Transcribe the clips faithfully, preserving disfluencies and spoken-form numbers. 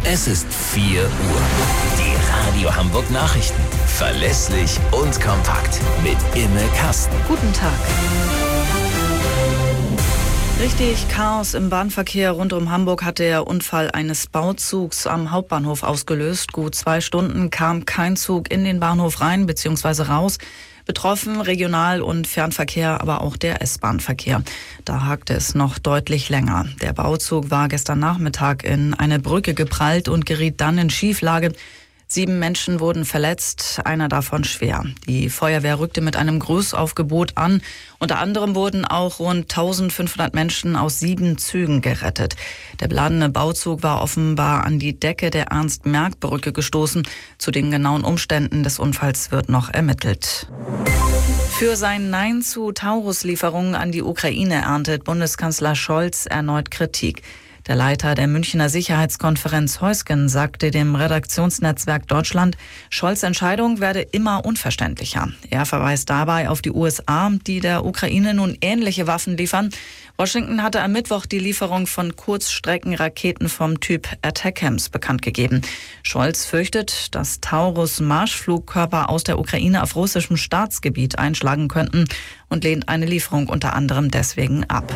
Es ist vier Uhr. Die Radio Hamburg Nachrichten. Verlässlich und kompakt. Mit Imme Kasten. Guten Tag. Richtig Chaos im Bahnverkehr rund um Hamburg hat der Unfall eines Bauzugs am Hauptbahnhof ausgelöst. Gut zwei Stunden kam kein Zug in den Bahnhof rein bzw. raus. Betroffen Regional- und Fernverkehr, aber auch der S-Bahn-Verkehr. Da hakte es noch deutlich länger. Der Bauzug war gestern Nachmittag in eine Brücke geprallt und geriet dann in Schieflage. Sieben Menschen wurden verletzt, einer davon schwer. Die Feuerwehr rückte mit einem Großaufgebot an. Unter anderem wurden auch rund eintausendfünfhundert Menschen aus sieben Zügen gerettet. Der beladene Bauzug war offenbar an die Decke der Ernst-Merck-Brücke gestoßen. Zu den genauen Umständen des Unfalls wird noch ermittelt. Für sein Nein zu Taurus-Lieferungen an die Ukraine erntet Bundeskanzler Scholz erneut Kritik. Der Leiter der Münchner Sicherheitskonferenz Heusgen sagte dem Redaktionsnetzwerk Deutschland, Scholz' Entscheidung werde immer unverständlicher. Er verweist dabei auf die U S A, die der Ukraine nun ähnliche Waffen liefern. Washington hatte am Mittwoch die Lieferung von Kurzstreckenraketen vom Typ Attackams bekannt gegeben. Scholz fürchtet, dass Taurus-Marschflugkörper aus der Ukraine auf russischem Staatsgebiet einschlagen könnten und lehnt eine Lieferung unter anderem deswegen ab.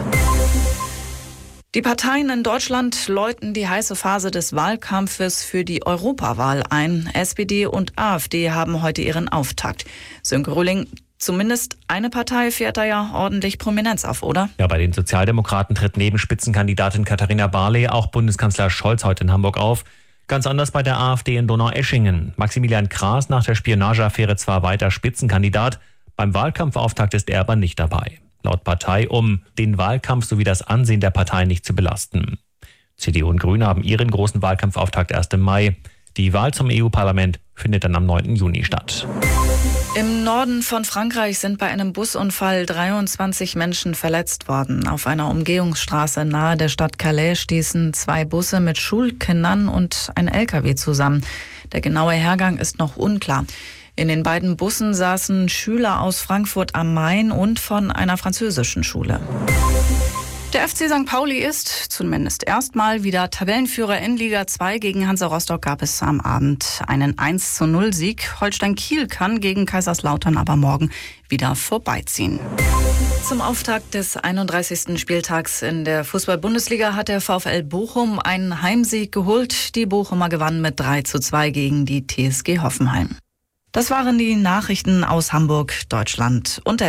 Die Parteien in Deutschland läuten die heiße Phase des Wahlkampfes für die Europawahl ein. S P D und AfD haben heute ihren Auftakt. Sönke Röhling, zumindest eine Partei fährt da ja ordentlich Prominenz auf, oder? Ja, bei den Sozialdemokraten tritt neben Spitzenkandidatin Katharina Barley auch Bundeskanzler Scholz heute in Hamburg auf. Ganz anders bei der AfD in Donaueschingen. Maximilian Kraas nach der Spionageaffäre zwar weiter Spitzenkandidat, beim Wahlkampfauftakt ist er aber nicht dabei. Laut Partei, um den Wahlkampf sowie das Ansehen der Partei nicht zu belasten. C D U und Grüne haben ihren großen Wahlkampfauftakt erst im Mai. Die Wahl zum E U-Parlament findet dann am neunten Juni statt. Im Norden von Frankreich sind bei einem Busunfall dreiundzwanzig Menschen verletzt worden. Auf einer Umgehungsstraße nahe der Stadt Calais stießen zwei Busse mit Schulkindern und ein L K W zusammen. Der genaue Hergang ist noch unklar. In den beiden Bussen saßen Schüler aus Frankfurt am Main und von einer französischen Schule. Der F C Sankt Pauli ist, zumindest erstmal, wieder Tabellenführer in Liga zwei. Gegen Hansa Rostock gab es am Abend einen eins zu null Sieg. Holstein Kiel kann gegen Kaiserslautern aber morgen wieder vorbeiziehen. Zum Auftakt des einunddreißigsten Spieltags in der Fußball-Bundesliga hat der VfL Bochum einen Heimsieg geholt. Die Bochumer gewannen mit drei zu zwei gegen die T S G Hoffenheim. Das waren die Nachrichten aus Hamburg, Deutschland und der